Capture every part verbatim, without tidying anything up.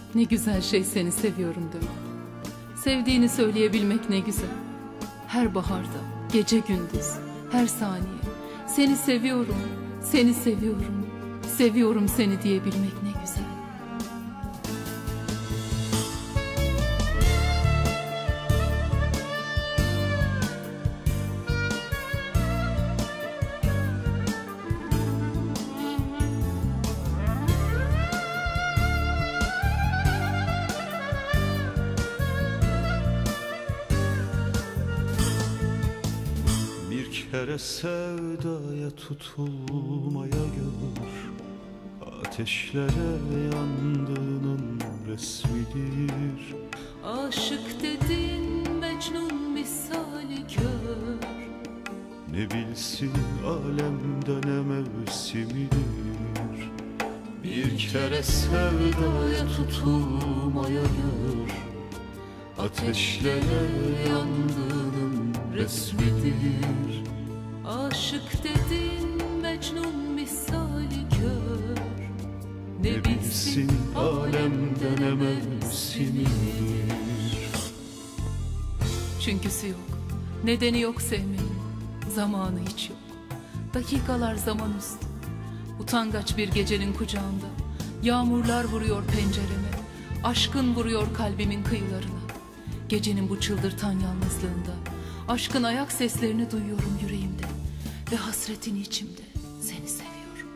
Ne güzel şey seni seviyorum demek. Sevdiğini söyleyebilmek ne güzel. Her baharda, gece gündüz, her saniye. Seni seviyorum, seni seviyorum, seviyorum seni diyebilmek ne güzel. Bir kere sevdaya tutulmaya gör, ateşlere yandığının resmidir. Aşık dedin Mecnun misali kör, ne bilsin alemde ne mevsimidir. Bir kere sevdaya tutulmaya gör, ateşlere yandığının resmidir. Aşık dedin Mecnun misali kör, ne bilsin alemde ne mevsimidir. Çünküsü yok, nedeni yok sevmenin, zamanı hiç yok. Dakikalar zaman üstü, utangaç bir gecenin kucağında. Yağmurlar vuruyor pencereme, aşkın vuruyor kalbimin kıyılarına. Gecenin bu çıldırtan yalnızlığında aşkın ayak seslerini duyuyorum yüreğimde ve hasretini içimde. Seni seviyorum.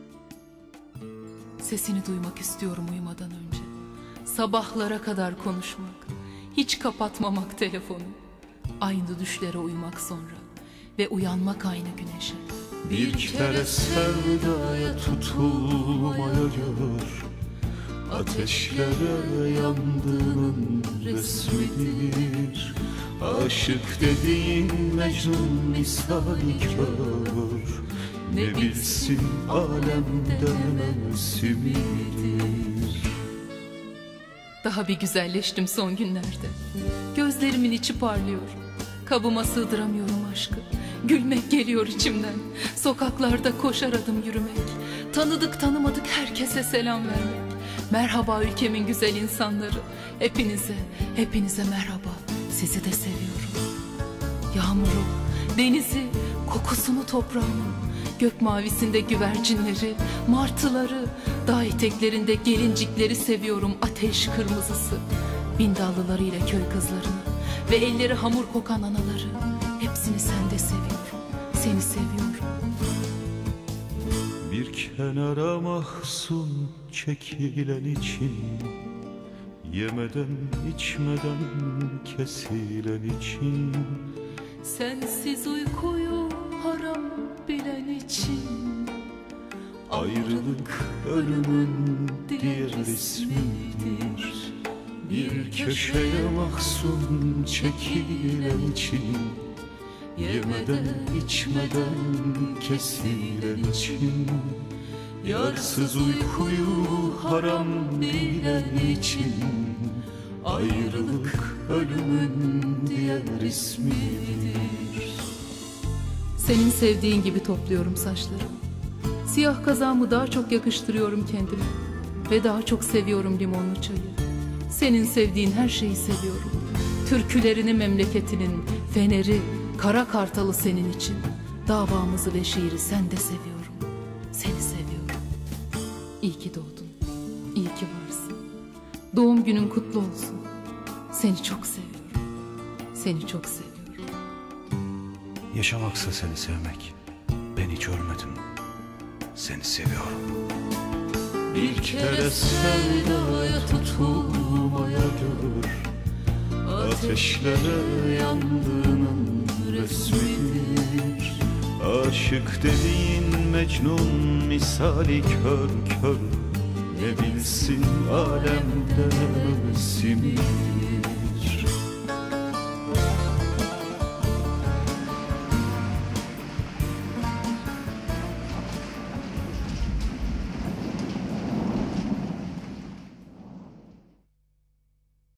Sesini duymak istiyorum uyumadan önce. Sabahlara kadar konuşmak, hiç kapatmamak telefonu. Aynı düşlere uyumak sonra ve uyanmak aynı güneşe. Bir kere sevdaya tutulmaya gör, ateşlere yandığının resmidir. Aşık dediğin Mecnun misali kör, ne bilsin alemde mevsimidir. Daha bir güzelleştim son günlerde. Gözlerimin içi parlıyor. Kabıma sığdıramıyorum aşkı. Gülmek geliyor içimden. Sokaklarda koşar adım yürümek. Tanıdık tanımadık herkese selam vermek. Merhaba ülkemin güzel insanları. Hepinize, hepinize merhaba. Sizi de seviyorum. Yağmuru, denizi, kokusunu toprağını, gök mavisinde güvercinleri, martıları, dağ eteklerinde gelincikleri seviyorum. Ateş kırmızısı, bin dallılarıyla köy kızlarını ve elleri hamur kokan anaları. Hepsini sende seviyorum, seni seviyorum. Bir kenara mahzun çekilen için, yemeden içmeden kesilen için, sensiz uykuyu haram bilen için, ayrılık ölümün diğer ismidir. Bir köşeye mahzun çekilen için, yemeden içmeden kesilen için, yarsız uykuyu haram bilen için, ayrılık ölümün diğer ismidir. Senin sevdiğin gibi topluyorum saçlarımı. Siyah kazağımı daha çok yakıştırıyorum kendime ve daha çok seviyorum limonlu çayı. Senin sevdiğin her şeyi seviyorum. Türkülerini, memleketinin feneri, kara kartalı senin için. Davamızı ve şiiri sen de seviyorum. Seni seviyorum. İyi ki doğdun. İyi ki varsın. Doğum günün kutlu olsun. Seni çok seviyorum. Seni çok seviyorum. Yaşamaksa seni sevmek. Ben hiç ölmedim. Seni seviyorum. Bir kere sevdaya tutulmaya gör, ateşlere yandığının resmidir. Aşık dediğin Mecnun misali kör kör, ne bilsin alemde mevsimidir.